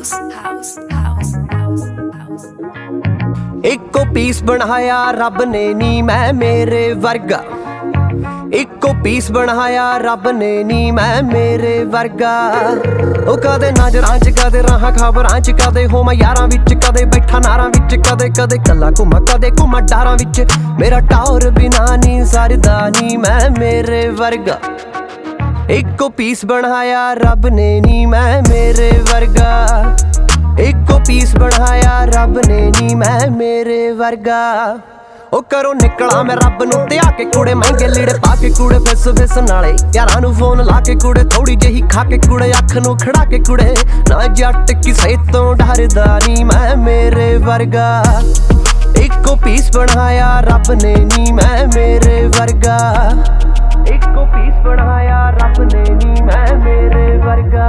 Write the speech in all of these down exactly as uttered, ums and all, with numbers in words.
house, house, house, house, house. इको piece बनाया रब ने नी मैं मेरे वर्गा, इको पीस बनाया रब ने नी मैं मेरे वर्गा। ओ कदे नजरां च कदे राहां खबरां च कदे होवां यारां विच कदे बैठा नारां विच कदे कदे कल्ला घुमा कदे घुमा डारां विच। मेरा टावर बिना नी सरदा नी मैं मेरे वर्गा, इको पीस बनाया रब ने नी मैं मेरे वर्गा, इको पीस बनाया रब ने नी मैं मेरे वर्गा। ओ करो निकला मैं रब नूं ते आके कुड़े महंगे लीड़े पा के कुड़े फिस फिस नाले यारां नूं फोन ला के कुड़े थोड़ी जही खा के कुड़े अख नूं खड़ा के कुड़े। ना जट किसे तो डरदा नी मैं मेरे वर्गा, इको पीस बनाया रब ने नी मैं मेरे वर्गा, इको पीस बनाया रब ने नी मैं मेरे वर्गा।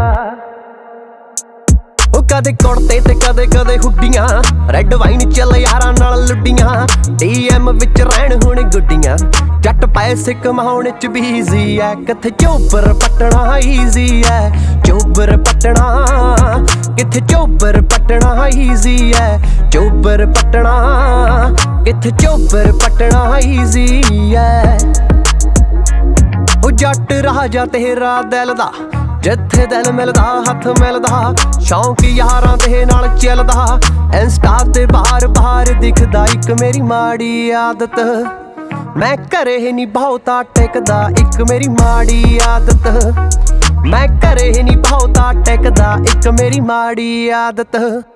कदे कुड़ते ते कदे कदे हुड्डियां रेड वाइन चल यारां नाल लुड्डियां डीएम विच रहण हुण गुड्डियां। जट पैसे कमाउण च बिजी है किथे चोबर पटना ईजी है, चोबर पटना किथे चोबर पटना ईजी है, चोबर पटना किथे चोबर पटना ईजी है। ओ जट राजा तेरा दिल दा जिथे दिल मिलदा हथ मिलदा, शौक यारां दे नाल चलदा, इंस्टा ते बार बार दिखदा इक मेरी माड़ी आदत। मैं घरे नी बहुता टिकदा इक मेरी माड़ी आदत, मैं घरे नी बहुता टिकदा इक मेरी माड़ी आदत।